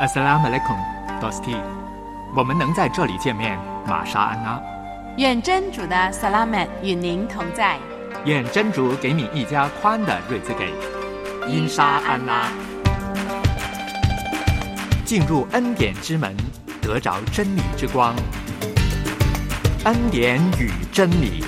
Assalamualaikum, Dosti。我们能在这里见面，玛莎安娜。 愿真主的萨拉曼与您同在。 愿真主给你一家宽的日子给。因沙安娜。进入恩典之门，得着真理之光。恩典与真理。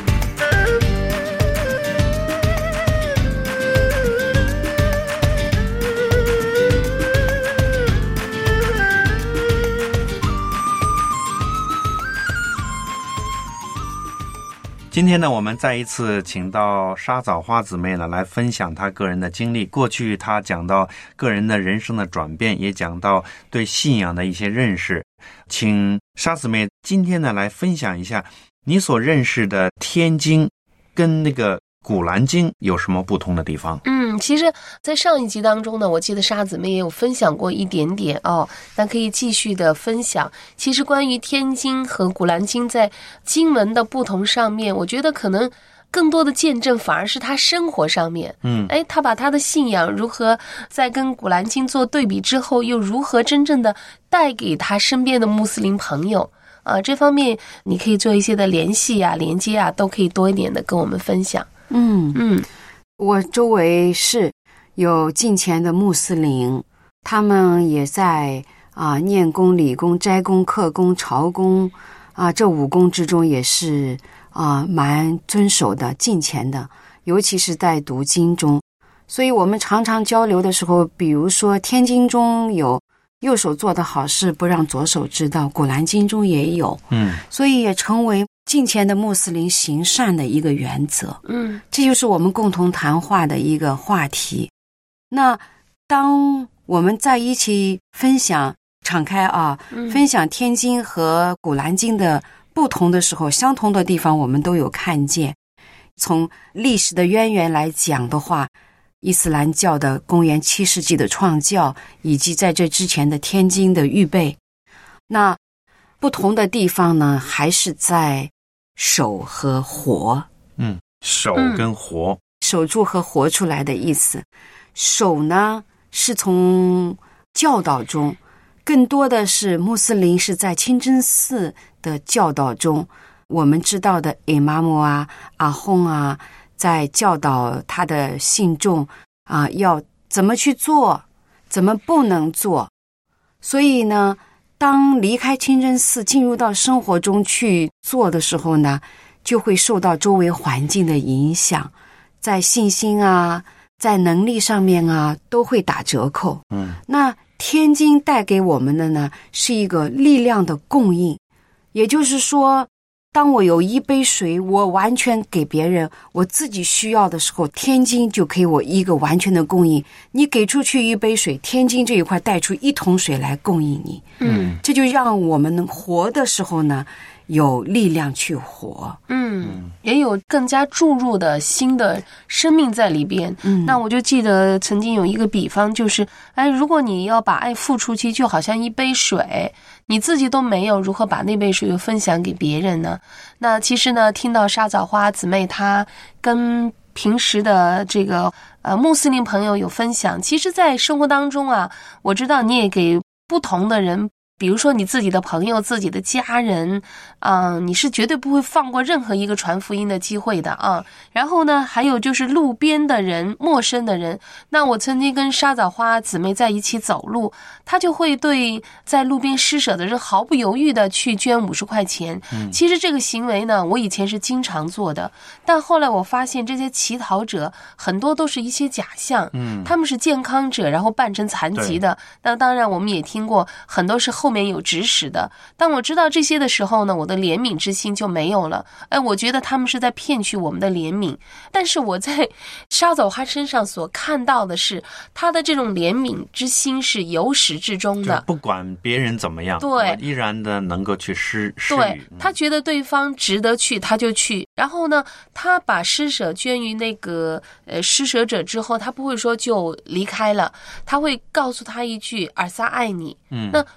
今天呢，我们再一次请到沙枣花姊妹呢来分享她个人的经历。过去她讲到个人的人生的转变，也讲到对信仰的一些认识。请沙姊妹今天呢来分享一下你所认识的天经跟那个古兰经有什么不同的地方？ 其实在上一集当中呢，我记得沙姊妹也有分享过一点点那可以继续的分享。其实关于天经和古兰经在经文的不同上面，我觉得可能更多的见证反而是他生活上面。他把他的信仰如何在跟古兰经做对比之后，又如何真正的带给他身边的穆斯林朋友这方面你可以做一些的联系连接都可以多一点的跟我们分享。 我周围是有敬虔的穆斯林，他们也在念功、礼功、斋功、课功、朝功这5功之中也是蛮遵守的、敬虔的，尤其是在读经中。所以我们常常交流的时候，比如说天经中有右手做的好事不让左手知道，古兰经中也有，所以也成为敬虔的穆斯林行善的一个原则。这就是我们共同谈话的一个话题。那当我们在一起分享敞开分享天经和古兰经的不同的时候，相同的地方我们都有看见。从历史的渊源来讲的话，伊斯兰教的公元7世纪的创教，以及在这之前的天经的预备，那不同的地方呢，还是在守和活。 守跟活， 守住和活出来的意思。守呢是从教导中，更多的是穆斯林是在清真寺的教导中，我们知道的伊玛目阿訇在教导他的信众要怎么去做，怎么不能做。所以呢，当离开清真寺进入到生活中去做的时候呢，就会受到周围环境的影响，在信心在能力上面都会打折扣。那天经带给我们的呢，是一个力量的供应。也就是说，当我有一杯水，我完全给别人，我自己需要的时候，天经就给我一个完全的供应。你给出去一杯水，天经这一块带出1桶水来供应你。这就让我们能活的时候呢，有力量去活。 也有更加注入的新的生命在里边。那我就记得曾经有一个比方，就是如果你要把爱付出去，就好像一杯水，你自己都没有，如何把那杯水又分享给别人呢？那其实呢，听到沙枣花姊妹她跟平时的这个穆斯林朋友有分享，其实在生活当中我知道你也给不同的人，比如说你自己的朋友、自己的家人你是绝对不会放过任何一个传福音的机会的然后呢，还有就是路边的人、陌生的人。那我曾经跟沙枣花姊妹在一起走路，她就会对在路边施舍的人毫不犹豫的去捐50块钱。其实这个行为呢，我以前是经常做的，但后来我发现这些乞讨者很多都是一些假象。他们是健康者，然后扮成残疾的。那当然我们也听过很多是后面有指使的。当我知道这些的时候呢，我的怜悯之心就没有了。我觉得他们是在骗取我们的怜悯。但是我在沙枣花身上所看到的是，他的这种怜悯之心是由始至终的， 不管别人怎么样， 对， 我依然的能够去施对予。 他觉得对方值得去，他就去。然后呢，他把施舍捐于那个施舍者之后，他不会说就离开了，他会告诉他一句尔撒爱你。那对方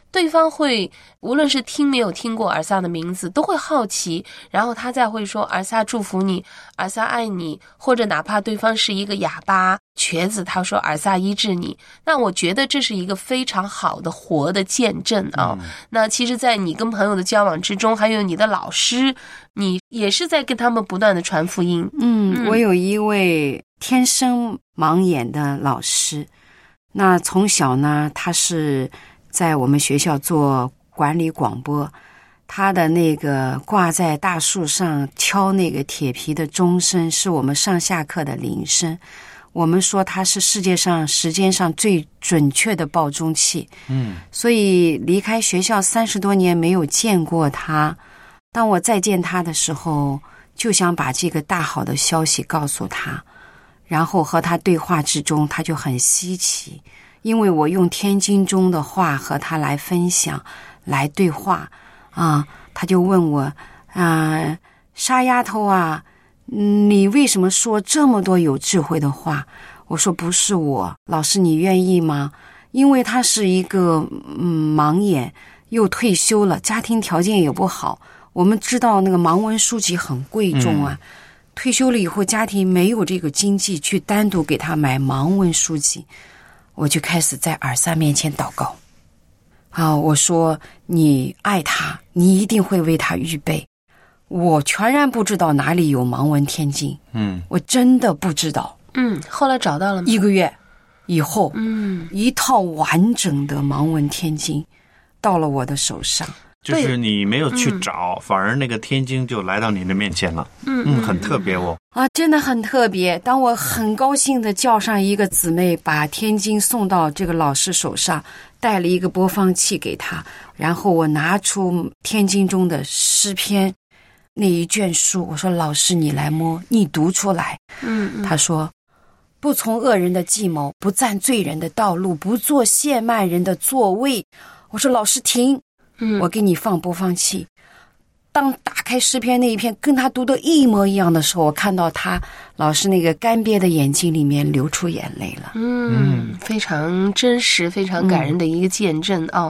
常会无论是听没有听过尔萨的名字都会好奇，然后他再会说尔萨祝福你，尔萨爱你，或者哪怕对方是一个哑巴瘸子，他说尔萨医治你。那我觉得这是一个非常好的活的见证啊。那其实在你跟朋友的交往之中，还有你的老师，你也是在跟他们不断的传福音。 我有一位天生盲眼的老师，那从小呢，他是在我们学校做管理广播，他的那个挂在大树上敲那个铁皮的钟声是我们上下课的铃声，我们说他是世界上时间上最准确的报钟器。所以离开学校30多年没有见过他，当我再见他的时候，就想把这个大好的消息告诉他，然后和他对话之中，他就很稀奇，因为我用天经中的话和他来分享，来对话他就问我沙丫头啊，你为什么说这么多有智慧的话？我说不是我，老师你愿意吗？因为他是一个盲眼，又退休了，家庭条件也不好。我们知道那个盲文书籍很贵重啊，退休了以后家庭没有这个经济去单独给他买盲文书籍，我就开始在尔萨面前祷告。我说你爱他，你一定会为他预备。我全然不知道哪里有盲文天经，我真的不知道。 后来找到了吗 ？1个月以后，一套完整的盲文天经到了我的手上。 就是你没有去找，反而那个天经就来到你的面前了。很特别哦。 真的很特别。当我很高兴的叫上一个姊妹，把天经送到这个老师手上，带了一个播放器给他，然后我拿出天经中的诗篇那一卷书，我说老师你来摸，你读出来。他说不从恶人的计谋，不占罪人的道路，不做亵慢人的座位。我说老师停，我给你放播放器。当打开诗篇那一篇跟他读的一模一样的时候，我看到他老师那个干瘪的眼睛里面流出眼泪了。 非常真实非常感人的一个见证啊。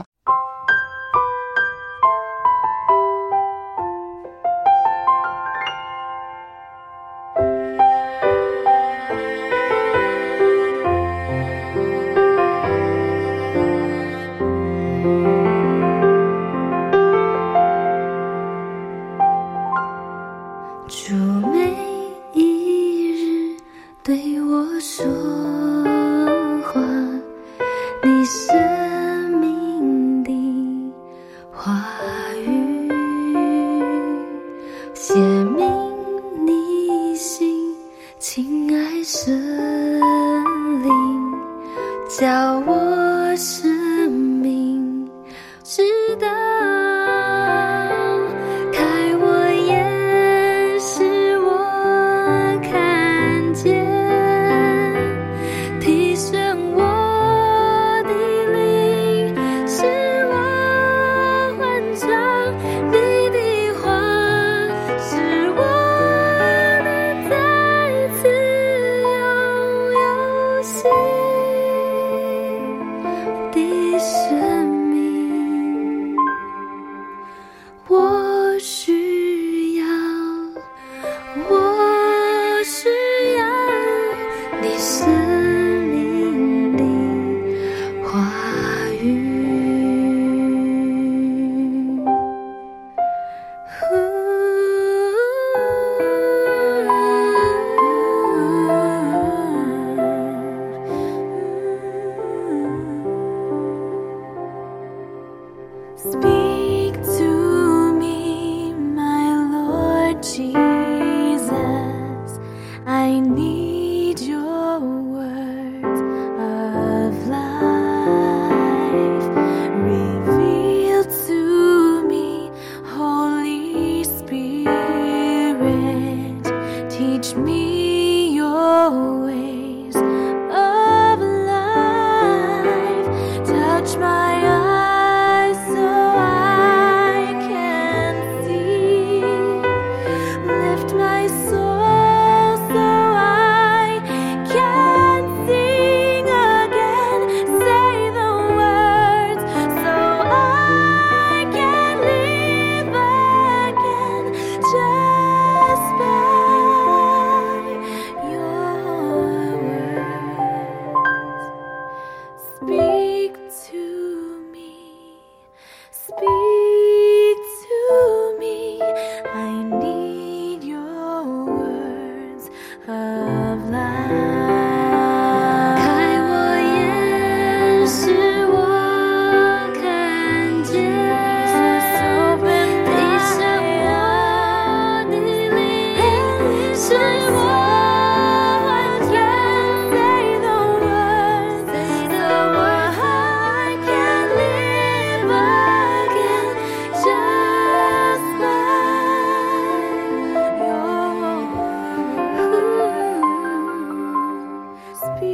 地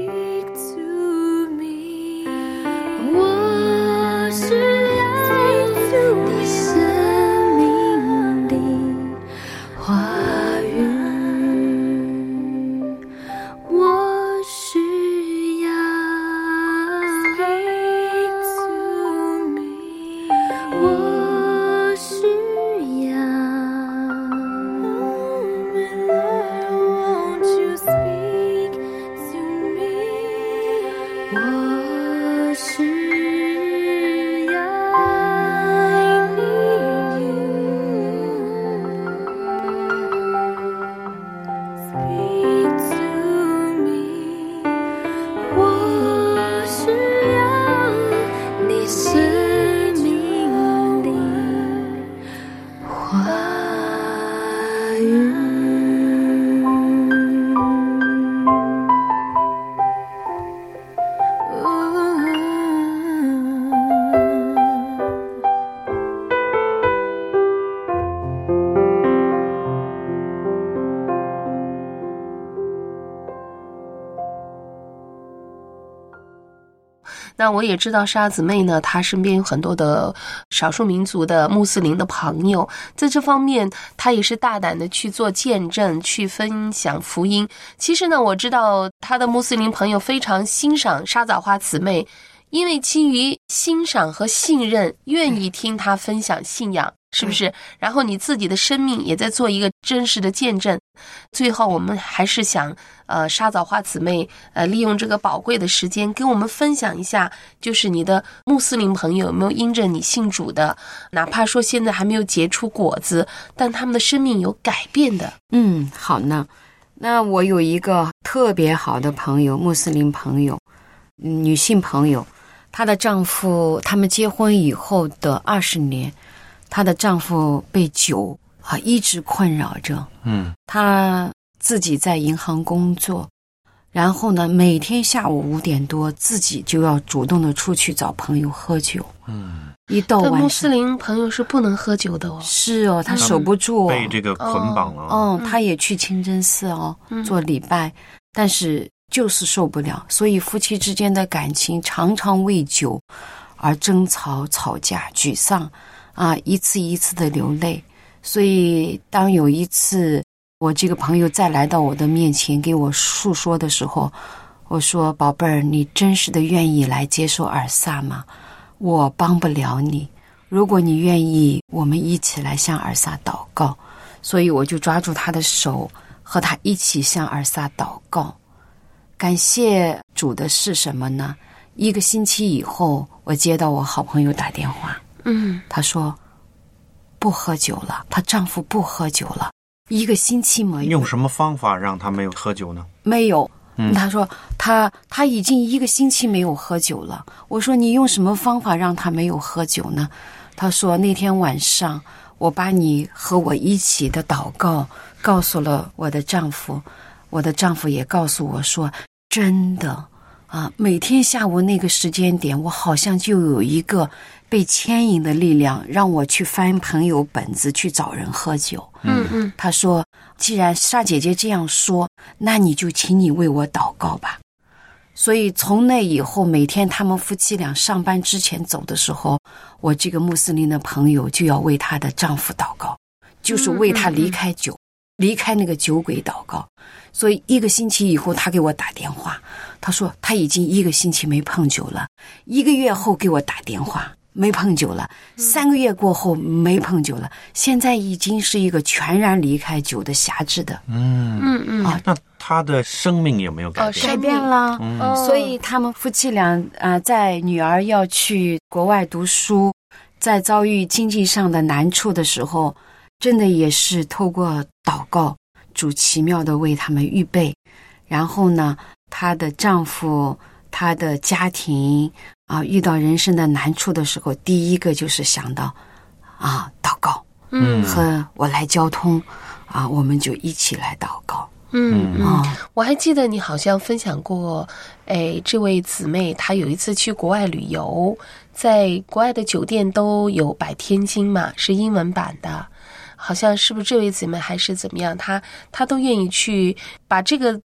那我也知道沙姊妹呢，她身边有很多的少数民族的穆斯林的朋友，在这方面她也是大胆的去做见证，去分享福音。其实呢，我知道她的穆斯林朋友非常欣赏沙枣花姊妹，因为基于欣赏和信任，愿意听她分享信仰，是不是？然后你自己的生命也在做一个真实的见证。最后我们还是想沙枣花姊妹利用这个宝贵的时间跟我们分享一下，就是你的穆斯林朋友有没有因着你信主的，哪怕说现在还没有结出果子，但他们的生命有改变的。 好呢。那我有一个特别好的朋友，穆斯林朋友，女性朋友，她的丈夫，他们结婚以后的20年，她的丈夫被酒一直困扰着。她自己在银行工作，然后呢，每天下午5点多，自己就要主动的出去找朋友喝酒。一到晚上， 但穆斯林朋友是不能喝酒的哦。 是哦，他守不住被这个捆绑了。 他也去清真寺做礼拜，但是就是受不了，所以夫妻之间的感情常常为酒而争吵、吵架、沮丧一次一次的流泪。所以当有一次我这个朋友再来到我的面前给我诉说的时候，我说：宝贝儿，你真实的愿意来接受尔萨吗？我帮不了你，如果你愿意，我们一起来向尔萨祷告。所以我就抓住他的手，和他一起向尔萨祷告。感谢主的是什么呢？1个星期以后，我接到我好朋友打电话，他说不喝酒了，她丈夫不喝酒了，1个星期没有。 用什么方法让他没有喝酒呢？ 没有。他说他已经1个星期没有喝酒了。我说你用什么方法让他没有喝酒呢？他说那天晚上我把你和我一起的祷告告诉了我的丈夫，我的丈夫也告诉我说，真的每天下午那个时间点，我好像就有一个被牵引的力量，让我去翻朋友本子去找人喝酒。他说既然沙姐姐这样说，那你就请你为我祷告吧。所以从那以后，每天他们夫妻俩上班之前走的时候，我这个穆斯林的朋友就要为她的丈夫祷告，就是为他离开酒，离开那个酒鬼祷告。所以1个星期以后，他给我打电话，他说他已经1个星期没碰酒了，1个月后给我打电话没碰酒了，3个月过后没碰酒了，现在已经是一个全然离开酒的辖制的。 那他的生命有没有改变？ 改变了。所以他们夫妻俩在女儿要去国外读书，在遭遇经济上的难处的时候，真的也是透过祷告，主奇妙的为他们预备。然后呢，她的丈夫，她的家庭遇到人生的难处的时候，第一个就是想到祷告，和我来交通我们就一起来祷告。 我还记得你好像分享过，这位姊妹她有一次去国外旅游，在国外的酒店都有摆天经嘛，是英文版的，好像是不是这位姊妹还是怎么样，她都愿意去把这个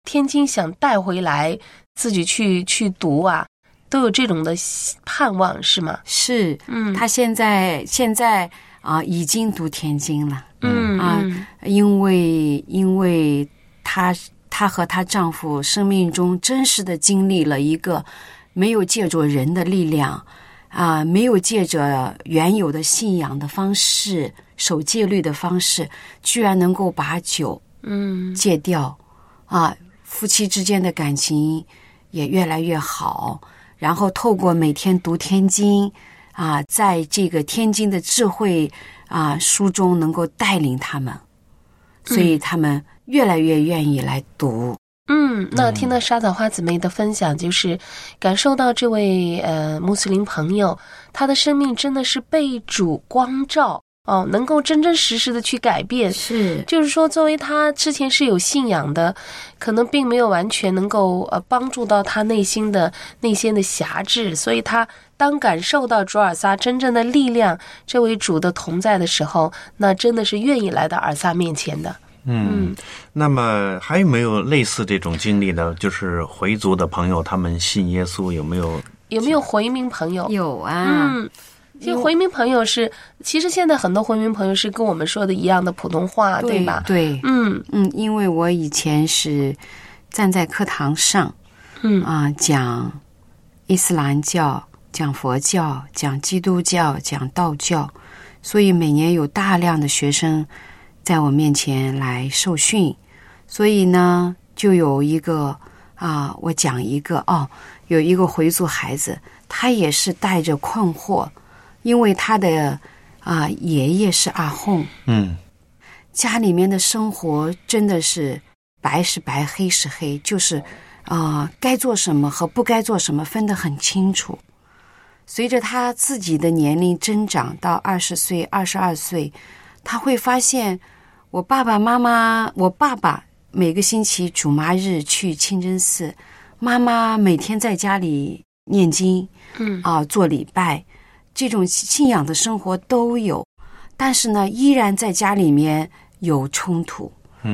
天津想带回来自己去读啊，都有这种的盼望是吗？ 是，他现在已经读天津了，因为她和她丈夫生命中真实的经历了一个没有借着人的力量没有借着原有的信仰的方式、守戒律的方式，居然能够把酒戒掉夫妻之间的感情也越来越好，然后透过每天读天经在这个天经的智慧书中能够带领他们，所以他们越来越愿意来读。 那听到沙枣花姊妹的分享，就是感受到这位穆斯林朋友，他的生命真的是被主光照能够真真实实的去改变。 是， 就是说作为他之前是有信仰的，可能并没有完全能够帮助到他内心的辖制，所以他当感受到主尔撒真正的力量，这位主的同在的时候，那真的是愿意来到尔撒面前的。 那么还有没有类似这种经历的，就是回族的朋友他们信耶稣，有没有回民朋友？ 有啊。 其实回民朋友其实现在很多回民朋友是跟我们说的一样的普通话， 对吧？ 对，因为我以前是站在课堂上讲伊斯兰教、讲佛教、讲基督教、讲道教，所以每年有大量的学生在我面前来受训，所以呢就有一个我讲一个有一个回族孩子，他也是带着困惑，因为他的爷爷是阿訇，家里面的生活真的是白是白黑是黑，就是该做什么和不该做什么分得很清楚。随着他自己的年龄增长到20岁22岁，他会发现我爸爸每个星期主麻日去清真寺，妈妈每天在家里念经做礼拜，这种信仰的生活都有，但是呢依然在家里面有冲突。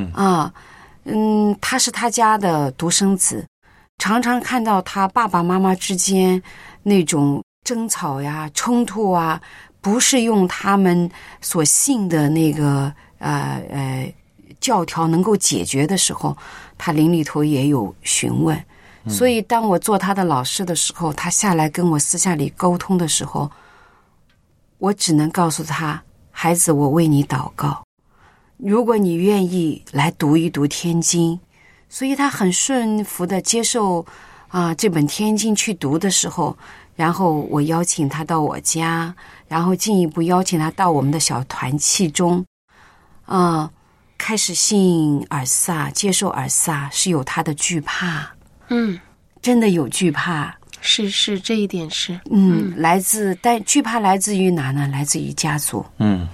他是他家的独生子，常常看到他爸爸妈妈之间那种争吵呀、冲突不是用他们所信的那个教条能够解决的时候，他灵里头也有询问。所以当我做他的老师的时候，他下来跟我私下里沟通的时候，我只能告诉他，孩子，我为你祷告，如果你愿意来读一读天经。所以他很顺服的接受这本天经去读的时候，然后我邀请他到我家，然后进一步邀请他到我们的小团契中开始信尔撒，接受尔撒，是有他的惧怕，真的有惧怕， 是这一点是， 但惧怕来自于哪呢？来自于家族，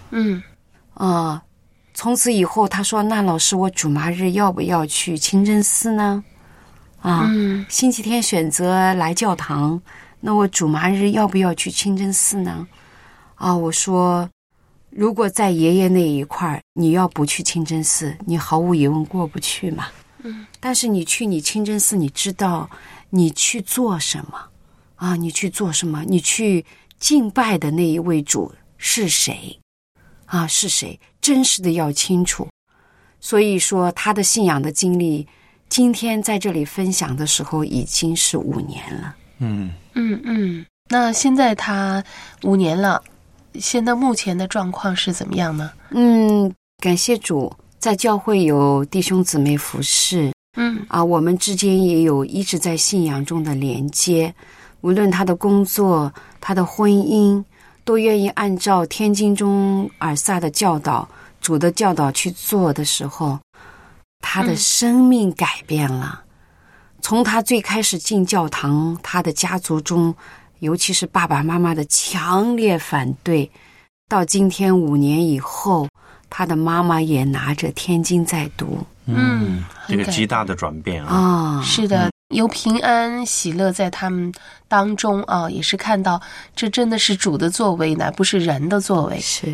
从此以后，他说：“那老师，我主麻日要不要去清真寺呢？星期天选择来教堂，那我主麻日要不要去清真寺呢？”我说，如果在爷爷那一块，你要不去清真寺，你毫无疑问过不去嘛。但是你去你清真寺，你知道你去做什么你去做什么？你去敬拜的那一位主是谁是谁？真实的要清楚。所以说他的信仰的经历，今天在这里分享的时候已经是5年了。 那现在他5年了，现在目前的状况是怎么样呢？ 感谢主，在教会有弟兄姊妹服侍，我们之间也有一直在信仰中的连接，无论他的工作、他的婚姻，都愿意按照天经中尔撒的教导、主的教导去做的时候，他的生命改变了。从他最开始进教堂，他的家族中，尤其是爸爸妈妈的强烈反对，到今天5年以后，他的妈妈也拿着天经在读。 这个极大的转变是的，有平安喜乐在他们当中也是看到这真的是主的作为，乃不是人的作为。 是。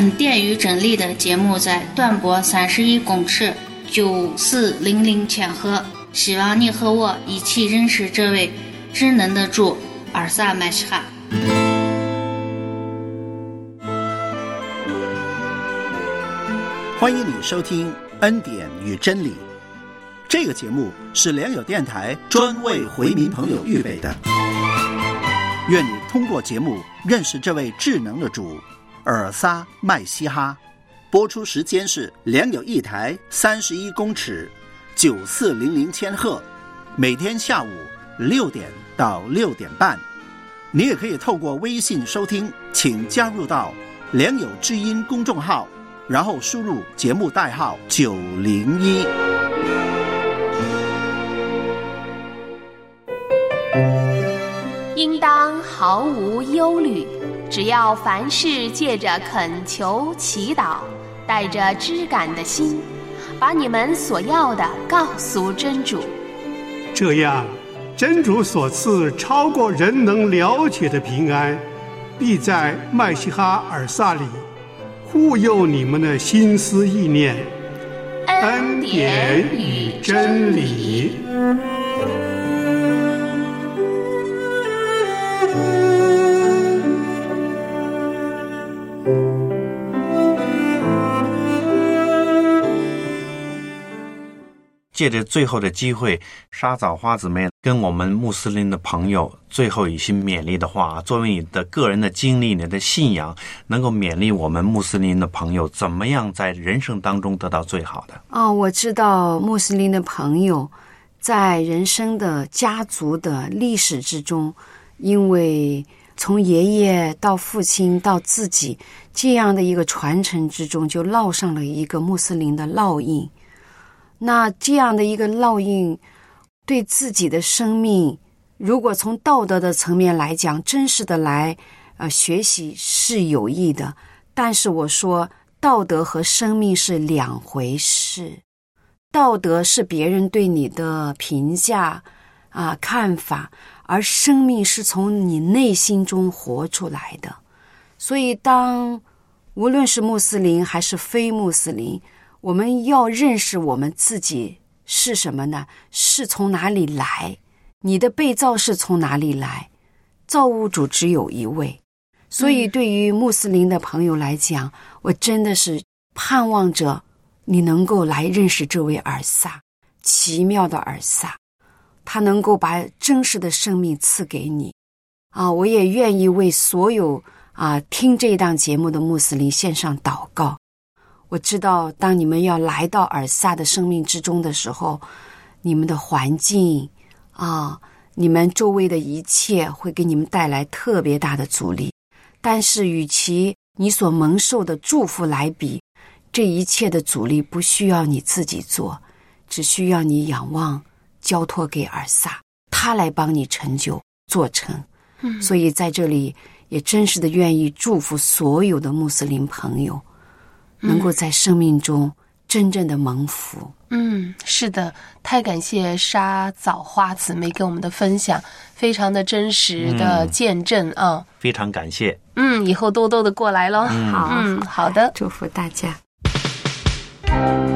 恩典与真理的节目在短波31公尺9400千赫，希望你和我一起认识这位至能的主尔撒麦西哈。 欢迎你收听恩典与真理，这个节目是良友电台专为回民朋友预备的。愿你通过节目认识这位至能的主尔撒麦西哈。播出时间是良友一台31公尺9400千赫，每天下午6点到6点半。你也可以透过微信收听，请加入到良友之音公众号，然后输入节目代号901。 应当毫无忧虑，只要凡事借着恳求祈祷，带着知感的心，把你们所要的告诉真主。 这样，真主所赐超过人能了解的平安，必在麦西哈尔撒里护佑你们的心思意念。恩典与真理。 借着最后的机会，沙枣花姊妹跟我们穆斯林的朋友最后一些勉励的话，作为你的个人的经历，你的信仰，能够勉励我们穆斯林的朋友怎么样在人生当中得到最好的。 我知道穆斯林的朋友在人生的家族的历史之中，因为从爷爷到父亲到自己这样的一个传承之中，就烙上了一个穆斯林的烙印。那这样的一个烙印对自己的生命，如果从道德的层面来讲，真实的来学习是有益的，但是我说道德和生命是两回事。道德是别人对你的评价看法，而生命是从你内心中活出来的。所以当无论是穆斯林还是非穆斯林，我们要认识我们自己是什么呢？是从哪里来？你的被造是从哪里来？造物主只有一位。所以对于穆斯林的朋友来讲，我真的是盼望着你能够来认识这位尔撒，奇妙的尔撒，他能够把真实的生命赐给你。我也愿意为所有听这一档节目的穆斯林献上祷告。我知道当你们要来到尔撒的生命之中的时候，你们的环境你们周围的一切会给你们带来特别大的阻力，但是与其你所蒙受的祝福来比，这一切的阻力不需要你自己做，只需要你仰望交托给尔撒，他来帮你成就做成。所以在这里也真实的愿意祝福所有的穆斯林朋友能够在生命中真正的蒙福。 是的，太感谢沙枣花姊妹给我们的分享，非常的真实的见证非常感谢。 以后多多的过来咯。 好的， 好的， 祝福大家。